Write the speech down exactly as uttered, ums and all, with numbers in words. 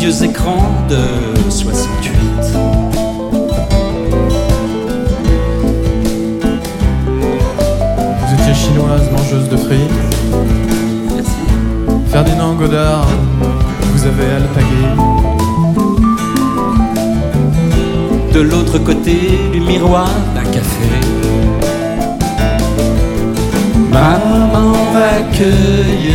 vieux écrans de soixante-huit. Vous étiez chinoise, mangeuse de frites. Merci. Ferdinand Godard, vous avez alpagué. De l'autre côté du miroir d'un café, maman va cueillir